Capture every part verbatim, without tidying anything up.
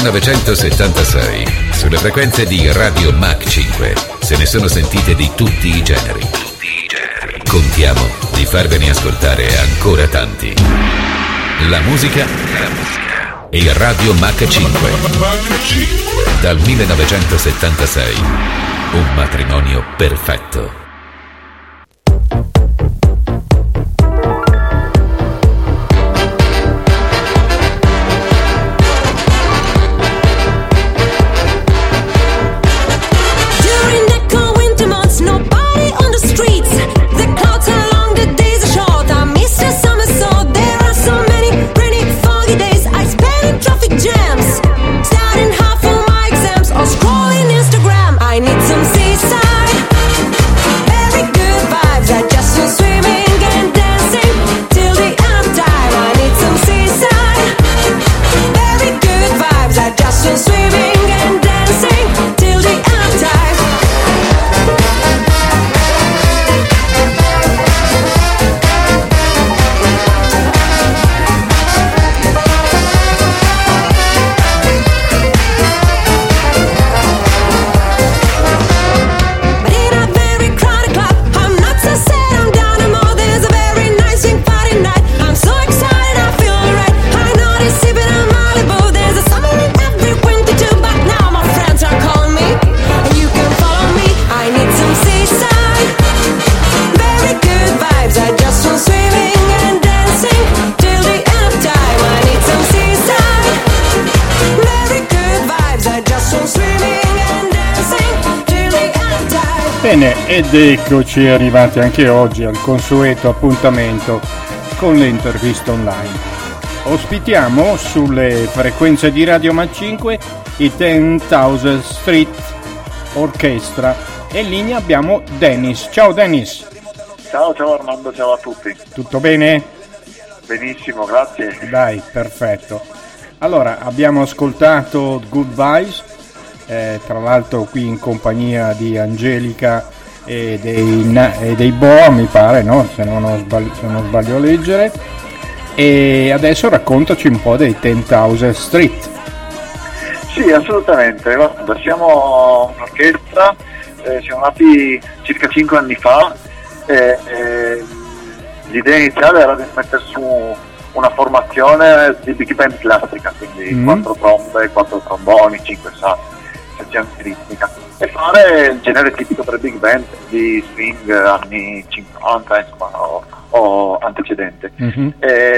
millenovecentosettantasei, sulle frequenze di Radio Mach cinque, se ne sono sentite di tutti i generi. Tutti i generi. Contiamo di farvene ascoltare ancora tanti. La musica, la musica e Radio Mach cinque. Dal millenovecentosettantasei, un matrimonio perfetto. Bene, ed eccoci arrivati anche oggi al consueto appuntamento con le interviste online. Ospitiamo sulle frequenze di Radio Mach cinque i ten thousand Street Orchestra e in linea abbiamo Dennis. Ciao Dennis. Ciao, ciao Armando, ciao a tutti. Tutto bene? Benissimo, grazie. Dai, perfetto. Allora, abbiamo ascoltato Good Vibes. Eh, tra l'altro qui in compagnia di Angelica e dei, e dei Boa, mi pare, no? Se non, ho sbagli- se non sbaglio a leggere. E adesso raccontaci un po' dei ten thousand Street. Sì, assolutamente. Guarda, siamo un'orchestra, eh, siamo nati circa cinque anni fa. Eh, eh, l'idea iniziale era di mettere su una formazione di big band classica, quindi mm. quattro trombe, quattro tromboni, cinque sassi, sezione ritmica, e fare il genere tipico per big band di swing anni cinquanta, insomma, o, o antecedente. Mm-hmm.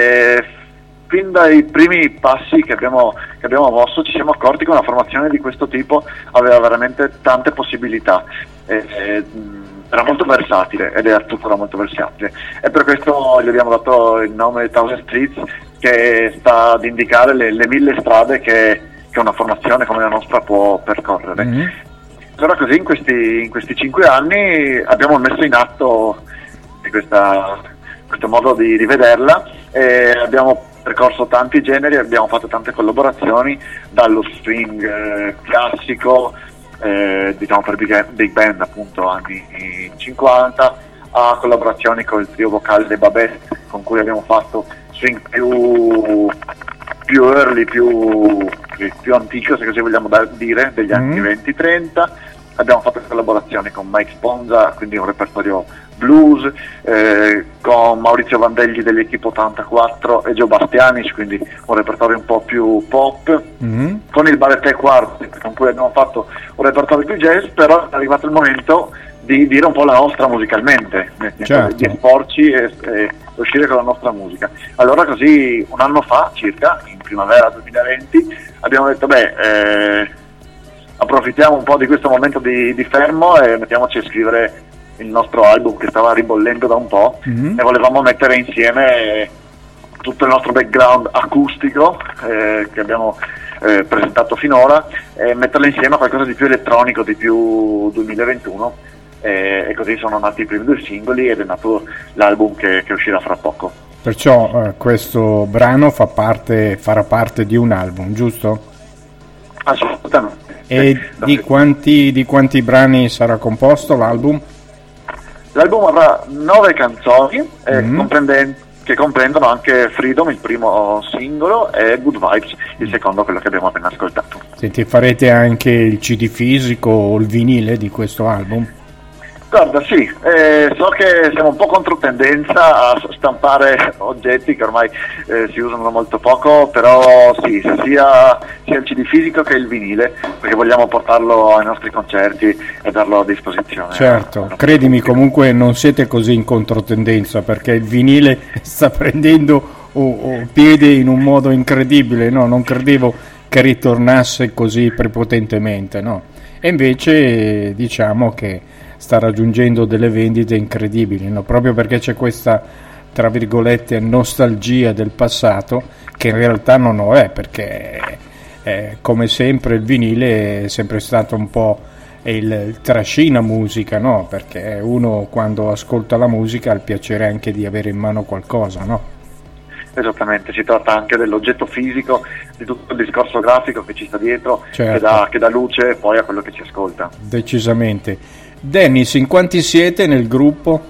E fin dai primi passi che abbiamo, che abbiamo mosso ci siamo accorti che una formazione di questo tipo aveva veramente tante possibilità. E, e, era molto versatile ed è tuttora molto versatile, e per questo gli abbiamo dato il nome Thousand Streets, che sta ad indicare le, le mille strade che, che una formazione come la nostra può percorrere. Mm-hmm. Allora così in questi, in questi cinque anni abbiamo messo in atto questa, questo modo di rivederla e abbiamo percorso tanti generi, abbiamo fatto tante collaborazioni, dallo swing eh, classico, Eh, diciamo per big, big band appunto anni cinquanta, a collaborazioni con il trio vocale dei Babette, con cui abbiamo fatto swing più, più early, più, più antico, se così vogliamo da, dire, degli anni mm. venti trenta. Abbiamo fatto collaborazioni con Mike Sponza, quindi un repertorio blues, eh, con Maurizio Vandegli dell'Equipe ottantaquattro e Joe Bastianic, quindi un repertorio un po' più pop, mm-hmm. con il Ballet Quartet, con cui abbiamo fatto un repertorio più jazz, però è arrivato il momento di dire un po' la nostra musicalmente, certo. di esporci e, e uscire con la nostra musica. Allora così un anno fa circa, in primavera duemilaventi, abbiamo detto beh, eh, approfittiamo un po' di questo momento di, di fermo e mettiamoci a scrivere il nostro album che stava ribollendo da un po', mm-hmm. e volevamo mettere insieme tutto il nostro background acustico eh, che abbiamo eh, presentato finora, e metterlo insieme a qualcosa di più elettronico, di più duemilaventuno, e, e così sono nati i primi due singoli ed è nato l'album che, che uscirà fra poco. Perciò eh, questo brano fa parte, farà parte di un album, giusto? Assolutamente. E sì, di, quanti, di quanti brani sarà composto l'album? L'album avrà nove canzoni, eh, mm. comprende, che comprendono anche Freedom, il primo singolo, e Good Vibes, il secondo, quello che abbiamo appena ascoltato. Senti, farete anche il C D fisico o il vinile di questo album? Guarda, sì, eh, so che siamo un po' controtendenza a stampare oggetti che ormai eh, si usano molto poco, però sì, sia, sia il C D fisico che il vinile, perché vogliamo portarlo ai nostri concerti e darlo a disposizione. Certo, credimi, comunque non siete così in controtendenza, perché il vinile sta prendendo oh, oh, piede in un modo incredibile, no? Non credevo che ritornasse così prepotentemente, no? E invece diciamo che sta raggiungendo delle vendite incredibili, no? Proprio perché c'è questa, tra virgolette, nostalgia del passato, che in realtà non lo è, perché eh, come sempre il vinile è sempre stato un po' il, il trascina musica, no? Perché uno quando ascolta la musica ha il piacere anche di avere in mano qualcosa, no? Esattamente, si tratta anche dell'oggetto fisico, di tutto il discorso grafico che ci sta dietro, certo, che, dà, che dà luce poi a quello che ci ascolta. Decisamente. Dennis, in quanti siete nel gruppo?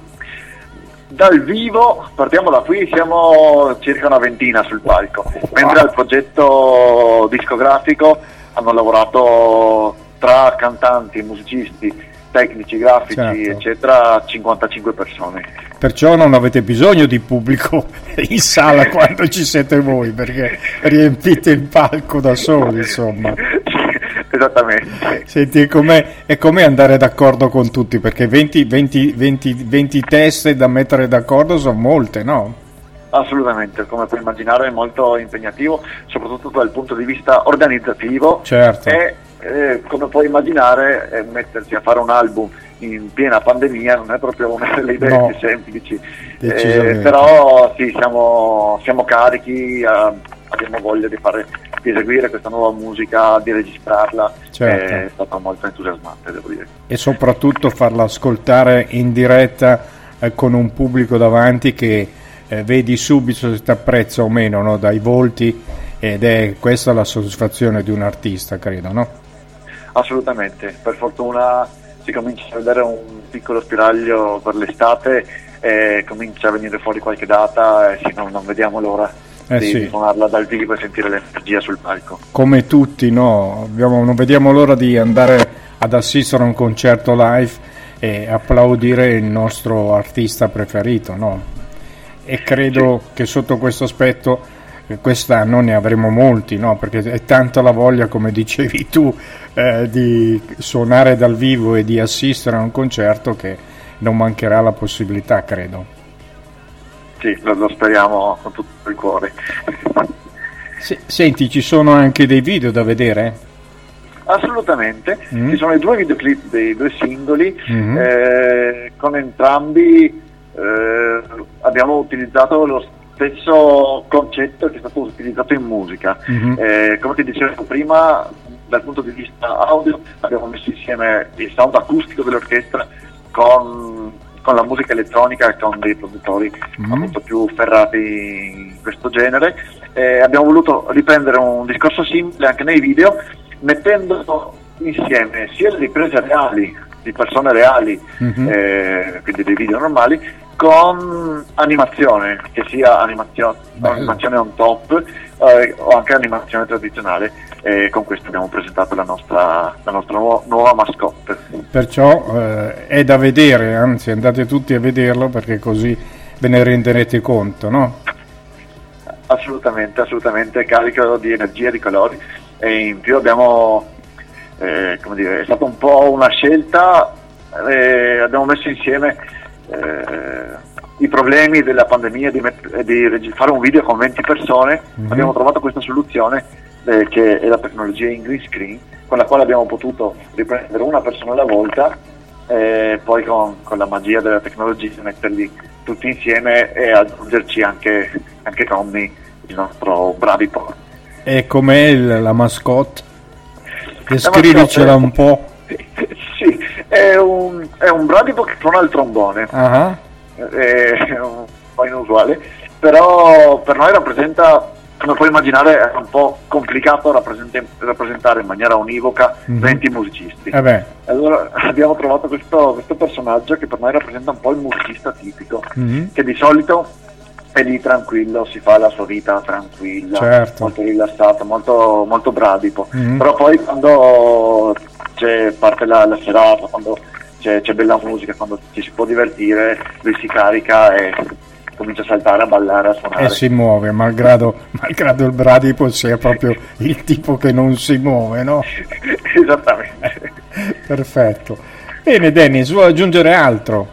Dal vivo, partiamo da qui, siamo circa una ventina sul palco, mentre al progetto discografico hanno lavorato tra cantanti, musicisti, tecnici, grafici, certo, eccetera, cinquantacinque persone. Perciò non avete bisogno di pubblico in sala quando ci siete voi, perché riempite il palco da soli, insomma. Esattamente. Senti, è com'è, è com'è andare d'accordo con tutti, perché venti, venti, venti, venti teste da mettere d'accordo sono molte, no? Assolutamente, come puoi immaginare è molto impegnativo, soprattutto dal punto di vista organizzativo. Certo. E eh, come puoi immaginare eh, mettersi a fare un album in piena pandemia non è proprio una delle idee no, più semplici, eh, però sì, siamo, siamo carichi, eh, abbiamo voglia di fare, di eseguire questa nuova musica, di registrarla, certo, è stata molto entusiasmante, devo dire. E soprattutto farla ascoltare in diretta eh, con un pubblico davanti che eh, vedi subito se ti apprezza o meno, no? Dai volti, ed è questa la soddisfazione di un artista, credo, no? Assolutamente, per fortuna si comincia a vedere un piccolo spiraglio per l'estate e comincia a venire fuori qualche data e sì, non, non vediamo l'ora eh di, sì. di suonarla dal vivo e sentire l'energia sul palco. Come tutti, no? Abbiamo, non vediamo l'ora di andare ad assistere a un concerto live e applaudire il nostro artista preferito, no? E credo sì, che sotto questo aspetto quest'anno ne avremo molti, no? Perché è tanta la voglia, come dicevi tu, eh, di suonare dal vivo e di assistere a un concerto, che non mancherà la possibilità, credo. Sì, lo, lo speriamo con tutto il cuore. Se, senti, ci sono anche dei video da vedere? Assolutamente, mm. ci sono i due videoclip dei due singoli, mm-hmm. eh, con entrambi eh, abbiamo utilizzato lo stesso concetto che è stato utilizzato in musica. Mm-hmm. Eh, come ti dicevo prima, dal punto di vista audio abbiamo messo insieme il sound acustico dell'orchestra con, con la musica elettronica e con dei produttori mm-hmm. appunto più ferrati in questo genere. Eh, abbiamo voluto riprendere un discorso simile anche nei video, mettendo insieme sia le riprese reali di persone reali, mm-hmm. eh, quindi dei video normali, con animazione, che sia animazione, animazione on top eh, o anche animazione tradizionale, e con questo abbiamo presentato la nostra, la nostra nuova, nuova mascotte. Perciò eh, è da vedere, anzi andate tutti a vederlo, perché così ve ne renderete conto, no? Assolutamente, assolutamente, carico di energia, di colori, e in più abbiamo, eh, come dire, è stata un po' una scelta, eh, abbiamo messo insieme Eh, i problemi della pandemia di, met- di reg- fare un video con venti persone. Mm-hmm. Abbiamo trovato questa soluzione eh, che è la tecnologia in green screen, con la quale abbiamo potuto riprendere una persona alla volta e eh, poi con, con la magia della tecnologia metterli tutti insieme e aggiungerci anche, anche Tommy, il nostro Braviport. E com'è il, la mascotte? Descrivicela un po'. Sì, è un, è un bradipo che suona il trombone, uh-huh. è un po' inusuale, però per noi rappresenta, come puoi immaginare, è un po' complicato rappresentare in maniera univoca mm-hmm. venti musicisti. Eh beh. Allora abbiamo trovato questo, questo personaggio che per noi rappresenta un po' il musicista tipico, mm-hmm. che di solito è lì tranquillo, si fa la sua vita tranquilla, certo. molto rilassata, molto, molto bradipo. Mm-hmm. Però poi quando c'è parte la, la serata, quando c'è, c'è bella musica, quando ci si può divertire, lui si carica e comincia a saltare, a ballare, a suonare. E si muove, malgrado, malgrado il bradipo sia proprio il tipo che non si muove, no? Esattamente. Perfetto. Bene Dennis, vuoi aggiungere altro?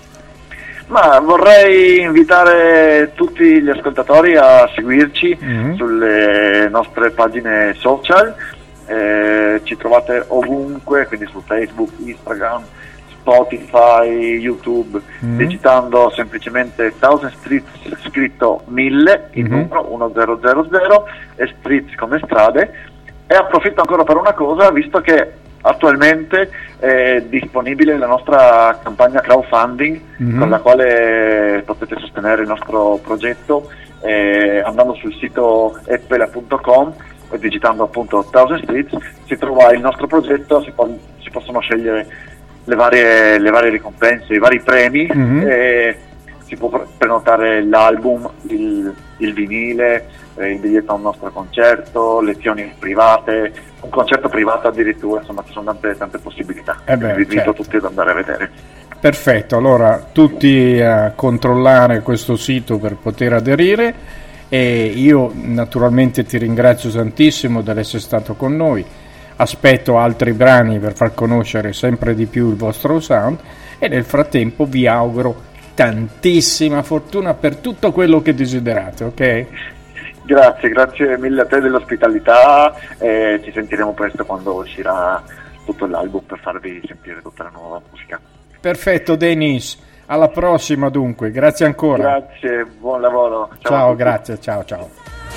Ma vorrei invitare tutti gli ascoltatori a seguirci mm-hmm. sulle nostre pagine social, eh, ci trovate ovunque, quindi su Facebook, Instagram, Spotify, YouTube, mm-hmm. digitando semplicemente Thousand Streets, scritto mille, il mm-hmm. numero mille e Streets come strade. E approfitto ancora per una cosa, visto che attualmente è disponibile la nostra campagna crowdfunding mm-hmm. con la quale potete sostenere il nostro progetto eh, andando sul sito epela punto com e digitando appunto Thousand Streets si trova il nostro progetto, si, po- si possono scegliere le varie, le varie ricompense, i vari premi mm-hmm. e si può prenotare l'album, il, il vinile, eh, il biglietto a un nostro concerto, lezioni private, un concerto privato addirittura, insomma ci sono tante, tante possibilità. Eh beh, vi invito certo. tutti ad andare a vedere. Perfetto, allora tutti a controllare questo sito per poter aderire e io naturalmente ti ringrazio tantissimo di essere stato con noi, aspetto altri brani per far conoscere sempre di più il vostro sound e nel frattempo vi auguro tantissima fortuna per tutto quello che desiderate, ok? Grazie, grazie mille a te dell'ospitalità e ci sentiremo presto quando uscirà tutto l'album per farvi sentire tutta la nuova musica. Perfetto Dennis, alla prossima dunque, grazie ancora. Grazie, buon lavoro. Ciao, ciao grazie, ciao ciao.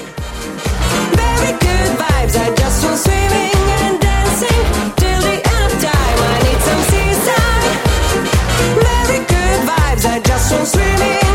Very good vibes, I just want swimming and dancing till the end of time. I need some seaside. Very good vibes, I just want swimming.